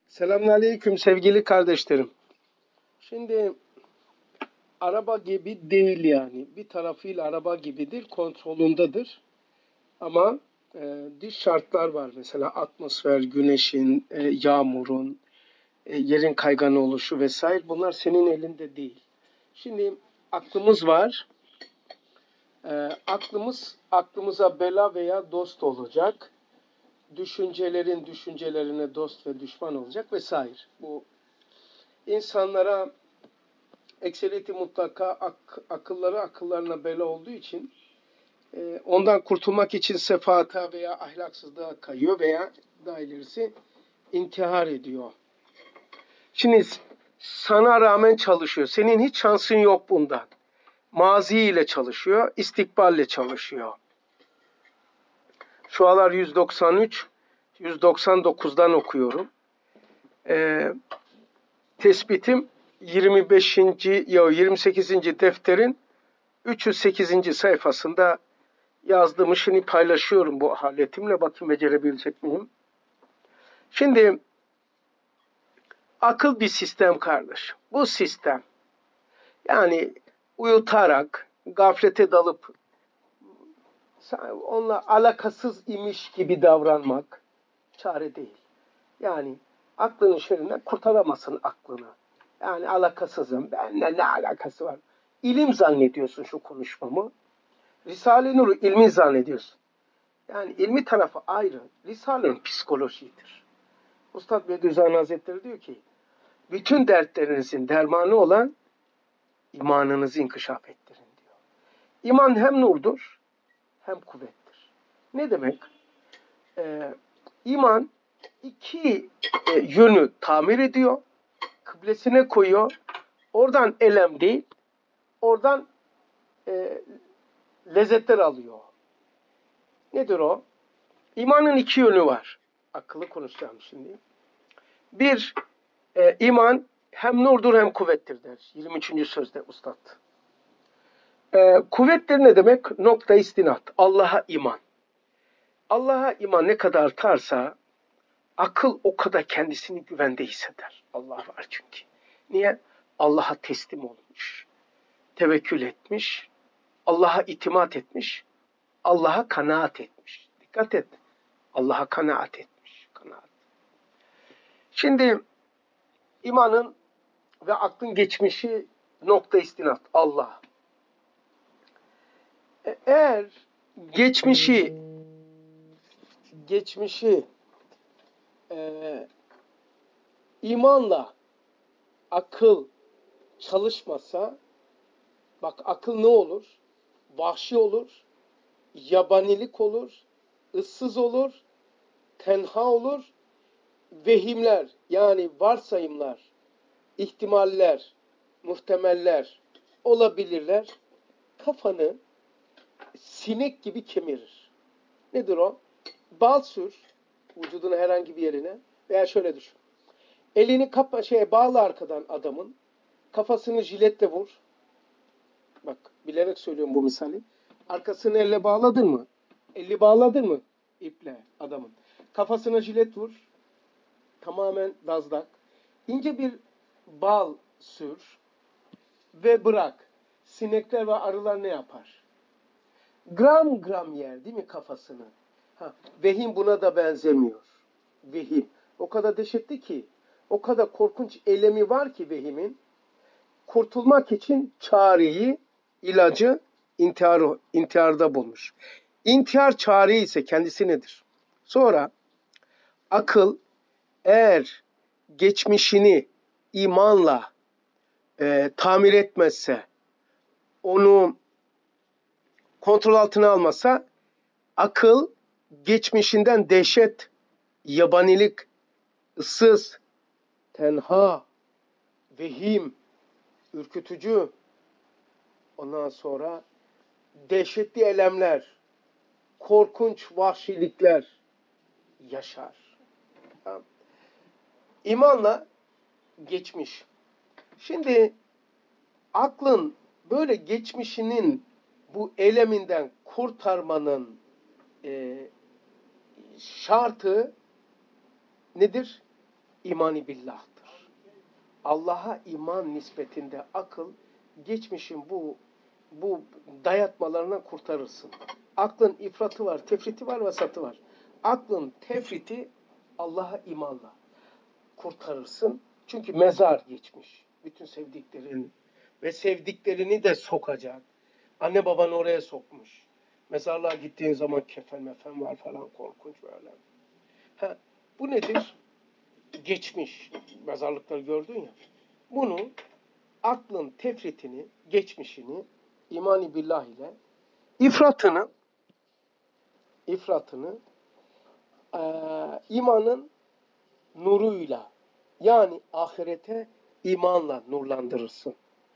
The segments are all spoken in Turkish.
Selamünaleyküm sevgili kardeşlerim. Şimdi araba gibi değil yani. Bir tarafıyla araba gibidir, kontrolündedir. Ama dış şartlar var. Mesela atmosfer, güneşin, yağmurun, yerin kaygan oluşu vesaire. Bunlar senin elinde değil. Şimdi aklımız var. Aklımıza bela veya dost olacak. Düşüncelerin düşüncelerine dost ve düşman olacak vesaire. Bu insanlara ekseriyeti mutlaka akıllarına bela olduğu için ondan kurtulmak için sefata veya ahlaksızlığa kayıyor veya daha ilerisi intihar ediyor. Şimdi sana rağmen çalışıyor. Senin hiç şansın yok bundan. Mazi ile çalışıyor, istikballe çalışıyor. Şu aralar 193, 199'dan okuyorum. Tespitim 28. defterin 308. sayfasında yazdığımı şimdi paylaşıyorum bu aletimle. Bakayım becerebilecek miyim? Şimdi akıl bir sistem kardeş. Bu sistem yani uyutarak, gaflete dalıp onunla alakasız imiş gibi davranmak çare değil. Yani aklının şerrinden kurtaramazsın aklını. Yani alakasızım. Benimle ne alakası var? İlim zannediyorsun şu konuşmamı. Risale-i Nur'u ilmi zannediyorsun. Yani ilmi tarafı ayrı. Risale'nin psikolojidir. Üstad Bediüzzaman Hazretleri diyor ki, bütün dertlerinizin dermanı olan imanınızı inkişaf ettirin diyor. İman hem nurdur hem kuvvettir. Ne demek? İman iki yönü tamir ediyor, kıblesine koyuyor. Oradan elem değil, oradan lezzetler alıyor. Nedir o? İmanın iki yönü var. Akıllı konuşacağım şimdi. Bir, iman hem nurdur hem kuvvettir der. 23. sözde Ustad. Kuvvettir ne demek? Nokta istinat. Allah'a iman. Allah'a iman ne kadar artarsa akıl o kadar kendisini güvende hisseder. Allah var çünkü. Niye? Allah'a teslim olmuş. Tevekkül etmiş. Allah'a itimat etmiş. Allah'a kanaat etmiş. Dikkat et. Allah'a kanaat etmiş. Kanaat. Şimdi imanın ve aklın geçmişi nokta istinat. Allah. Eğer geçmişi imanla akıl çalışmasa, bak akıl ne olur? Vahşi olur, yabanilik olur, ıssız olur, tenha olur, vehimler yani varsayımlar, ihtimaller, muhtemeller olabilirler. Kafanı sinek gibi kemirir. Nedir o? Bal sür vücudun herhangi bir yerine veya şöyle düşün. Elini bağla arkadan adamın. Kafasını jiletle vur. Bak bilerek söylüyorum bu misali. Arkasını elle bağladın mı? Eli bağladın mı? İple adamın. Kafasına jilet vur. Tamamen dazlak. İnce bir bal sür ve bırak. Sinekler ve arılar ne yapar? Gram gram yer değil mi kafasını? Vehim buna da benzemiyor. Vehim. O kadar dehşetli ki, o kadar korkunç elemi var ki vehimin. Kurtulmak için çareyi, ilacı intiharda bulmuş. İntihar çare ise kendisi nedir? Sonra akıl eğer geçmişini imanla tamir etmezse, onu kontrol altına almasa, akıl geçmişinden dehşet, yabanilik, ıssız, tenha, vehim, ürkütücü, ondan sonra dehşetli elemler, korkunç vahşilikler yaşar. Tamam. İmanla geçmiş. Şimdi aklın böyle geçmişinin bu eleminden kurtarmanın şartı nedir? imani billah'tır. Allah'a iman nispetinde akıl, geçmişin bu dayatmalarından kurtarırsın. Aklın ifratı var, tefriti var, vasatı var. Aklın tefriti Allah'a imanla kurtarırsın. Çünkü mezar geçmiş. Bütün sevdiklerin ve sevdiklerini de sokacak. Anne baban oraya sokmuş. Mezarlığa gittiğin zaman kefen mefen var falan, korkunç böyle. Bu nedir? Geçmiş. Mezarlıkları gördün ya. Bunu aklın tefritini, geçmişini imani billah ile ifratını imanın nuruyla, yani ahirete imanla nurlandırırsın.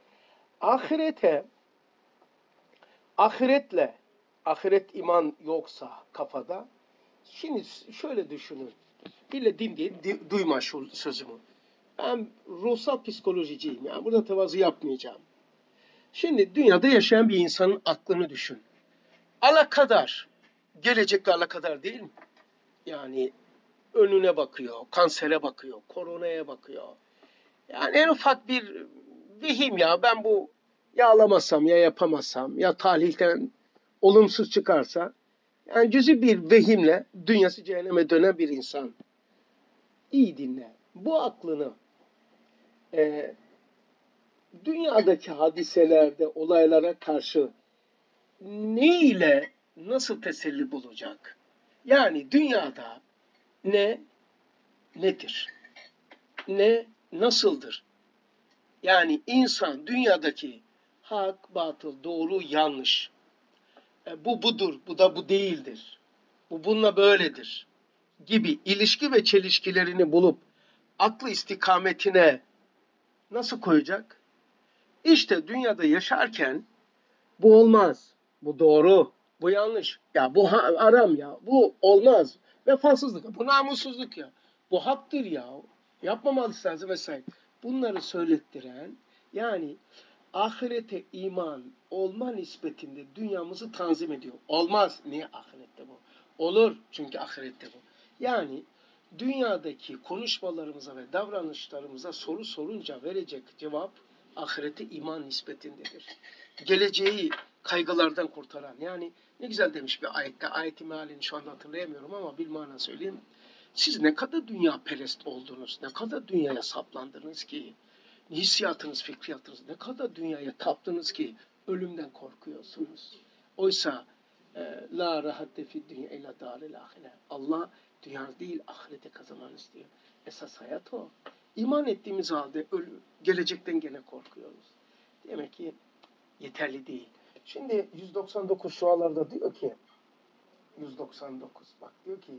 Ahiret iman yoksa kafada, şimdi şöyle düşünün. İlle din değil, duyma şu sözümü. Ben ruhsal psikolojiciyim. Yani burada tevazu yapmayacağım. Şimdi dünyada yaşayan bir insanın aklını düşün. Alakadar. Gelecekle alakadar değil mi? Yani önüne bakıyor, kansere bakıyor, koronaya bakıyor. Yani en ufak bir vehim, ya ben bu yağlamasam, ya yapamazsam, ya talihten olumsuz çıkarsa, yani cüzi bir vehimle dünyası cehenneme dönen bir insan. İyi dinle. Bu aklını dünyadaki hadiselerde, olaylara karşı ne ile nasıl teselli bulacak? Yani dünyada nedir? Ne nasıldır? Yani insan dünyadaki hak, batıl, doğru, yanlış. Bu budur, bu da bu değildir. Bu bununla böyledir gibi ilişki ve çelişkilerini bulup aklı istikametine nasıl koyacak? İşte dünyada yaşarken bu olmaz, bu doğru, bu yanlış, ya bu haram, ya bu olmaz, vefasızlık, bu namussuzluk, ya bu haktır, ya yapmamalısınız vesaire. Bunları söylettiren, yani ahirete iman olma nispetinde dünyamızı tanzim ediyor. Olmaz. Niye ahirette bu? Olur. Çünkü ahirette bu. Yani dünyadaki konuşmalarımıza ve davranışlarımıza soru sorunca verecek cevap ahirete iman nispetindedir. Geleceği kaygılardan kurtaran. Yani ne güzel demiş bir ayette. Ayetin mealini şu anda hatırlayamıyorum ama bilmana söyleyeyim. Siz ne kadar dünya perest oldunuz, ne kadar dünyaya saplandınız ki, hissiyatınız, fikriyatınız ne kadar dünyaya taptınız ki ölümden korkuyorsunuz. Oysa la rahatte fid dünya illa daril ahire. Allah dünya değil ahirete kazanmanı istiyor. Esas hayat o. İman ettiğimiz halde gelecekten gene korkuyoruz. Demek ki yeterli değil. Şimdi 199 şualarda diyor ki 199 bak diyor ki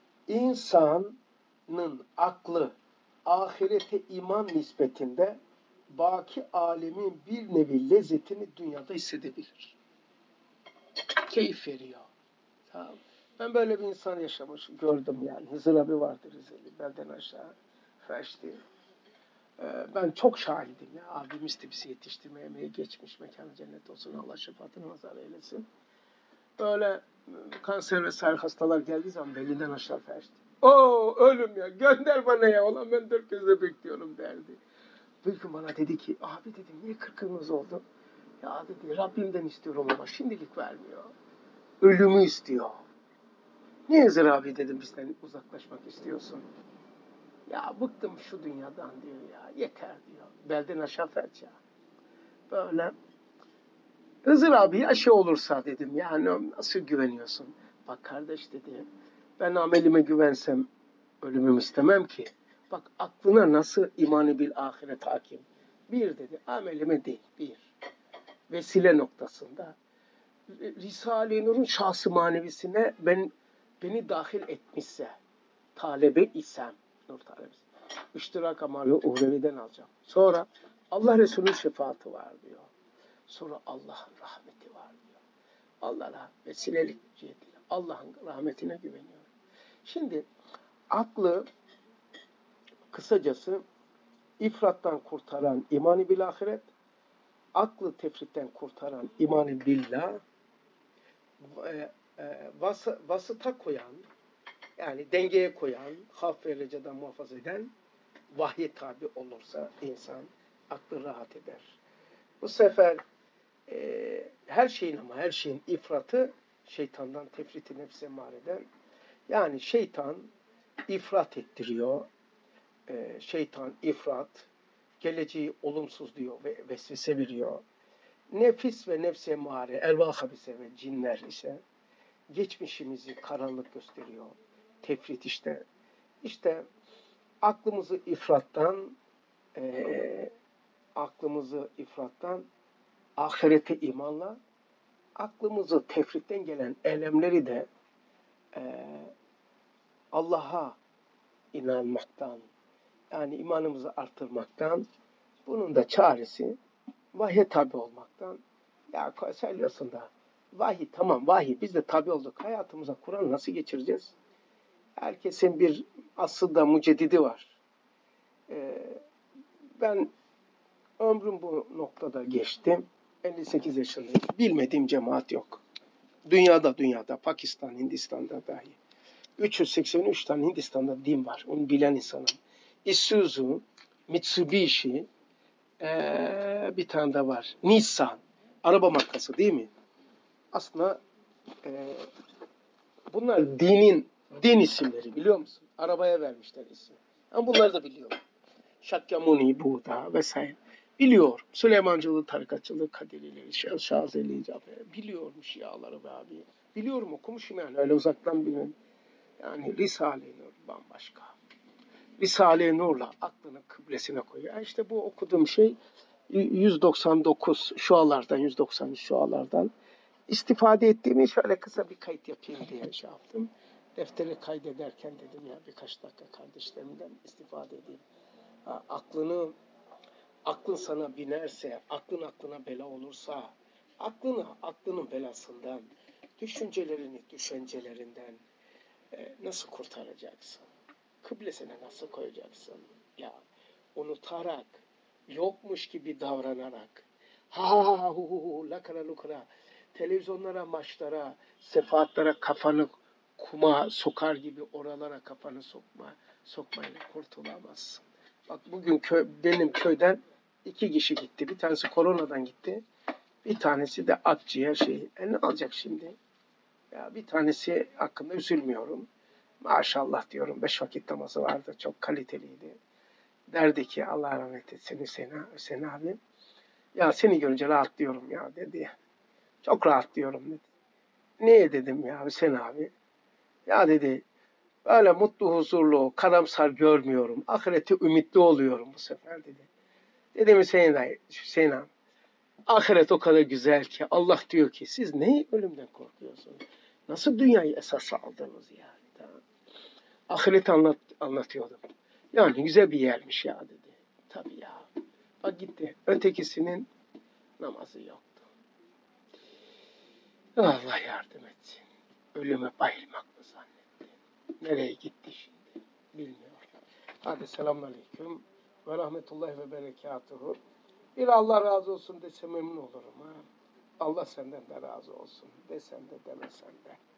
insanın aklı ahirete iman nispetinde baki alemin bir nevi lezzetini dünyada hissedebilir. Keyif veriyor. Tamam. Ben böyle bir insan yaşamış, gördüm yani. Hızır abi vardı Rizeli, belden aşağı feşti. Ben çok şahidim ya. Abimiz de bizi yetiştirmeye emeği geçmiş. Mekanı cennet olsun. Allah şefaatini nazar eylesin. Böyle kanser vesaire hastalar geldiği zaman belinden aşağı feşti. Ölüm ya. Gönder bana ya. Ulan ben 4 gözle bekliyorum derdi. Bir gün bana dedi ki, abi dedim niye kırkınız oldu? Ya dedi Rabbimden istiyorum ama şimdilik vermiyor. Ölümü istiyor. Niye Hızır abi dedim bizden uzaklaşmak istiyorsun? Ya bıktım şu dünyadan diyor ya. Yeter diyor. Belden aşağı felç ya. Böyle. Hızır abi ya olursa dedim. Yani nasıl güveniyorsun? Bak kardeş dedi. Ben amelime güvensem ölümümü istemem ki. Bak aklına nasıl imanı bil ahiret hakim. Bir dedi amelime değil. Bir. Vesile noktasında. Risale-i Nur'un şahsı manevisine beni dahil etmişse, talebe isem, Nur talebesi, iştirak amali uhreviden alacağım. Sonra Allah Resulü'nün şefaati var diyor. Sonra Allah'ın rahmeti var diyor. Allah'a vesilelik cihetiyle Allah'ın rahmetine güveniyorum. Şimdi aklı kısacası ifrattan kurtaran imani bil ahiret, aklı tefritten kurtaran imani billah, vasıta koyan, yani dengeye koyan, haf ve recadan muhafaza eden vahye tabi olursa insan aklı rahat eder. Bu sefer her şeyin ama her şeyin ifratı şeytandan tefriti nefse emareden. Yani şeytan ifrat ettiriyor. Şeytan ifrat, geleceği olumsuz diyor ve vesvese veriyor. Nefis ve nefse emare, ervah habise ve cinler ise geçmişimizi karanlık gösteriyor. Tefrit işte. İşte aklımızı ifrattan, ahirete imanla, aklımızı tefritten gelen elemleri de Allah'a inanmaktan, yani imanımızı artırmaktan, bunun da çaresi vahye tabi olmaktan. Ya söylüyorsun da vahiy, tamam vahiy, biz de tabi olduk. Hayatımıza Kur'an nasıl geçireceğiz? Herkesin bir aslında müceddidi var. Ben ömrüm bu noktada geçtim. 58 yaşındayım. Bilmediğim cemaat yok. Dünyada, Pakistan, Hindistan'da dahi. 383 tane Hindistan'da din var. Onu bilen insanım. Isuzu, Mitsubishi, bir tane de var. Nissan. Araba markası değil mi? Aslında bunlar din isimleri, biliyor musun? Arabaya vermişler isim. Ben bunları da biliyorum. Şakyamuni, Buğda vesaire. Biliyorum. Süleymancılığı, tarikatçılığı, Kadirileri, Şazeli, biliyorum Şiaları be abi. Biliyorum, okumuşum yani. Öyle uzaktan bilmiyorum. Yani Risale-i Nur bambaşka. Risale-i Nur'la aklını kıblesine koyuyor. İşte bu okuduğum şey 199 şualardan, 193 şualardan istifade ettiğimi şöyle kısa bir kayıt yapayım diye şey yaptım. Defteri kaydederken dedim ya birkaç dakika kardeşlerimden istifade edeyim. Aklın sana binerse, aklın aklına bela olursa, aklının belasından, düşüncelerinden nasıl kurtaracaksın? Kıblesine nasıl koyacaksın? Ya unutarak, yokmuş gibi davranarak, lakara lukara, televizyonlara, maçlara, sefahatlere kafanı kuma sokar gibi oralara kafanı sokmayla kurtulamazsın. Bak bugün benim köyden 2 kişi gitti. Bir tanesi koronadan gitti. Bir tanesi de akciğer şeyi. Ne alacak şimdi? Ya bir tanesi hakkında üzülmüyorum. Maşallah diyorum. 5 vakit namazı vardı. Çok kaliteliydi. Derdi ki Allah rahmet etsin Hüseyin abi. Ya seni görünce rahatlıyorum ya dedi. Çok rahatlıyorum dedi. Niye dedim ya Hüseyin abi? Ya dedi böyle mutlu, huzurlu, karamsar görmüyorum. Ahirete ümitli oluyorum bu sefer dedi. Dedim Hüseyin abi. Ahiret o kadar güzel ki Allah diyor ki siz ne ölümden korkuyorsunuz? Nasıl dünyayı esas aldınız yani? Tamam. Ahireti anlatıyordum. Yani güzel bir yermiş ya dedi. Tabii ya. Bak gitti. Ötekisinin namazı yoktu. Allah yardım etsin. Ölüme bayılmak mı zannetti? Nereye gitti şimdi? Bilmiyorum. Hadi selamünaleyküm ve rahmetullahi ve berekatuhu. Bir Allah razı olsun dese memnun olurum ha. Allah senden de razı olsun. Desen de demesen de.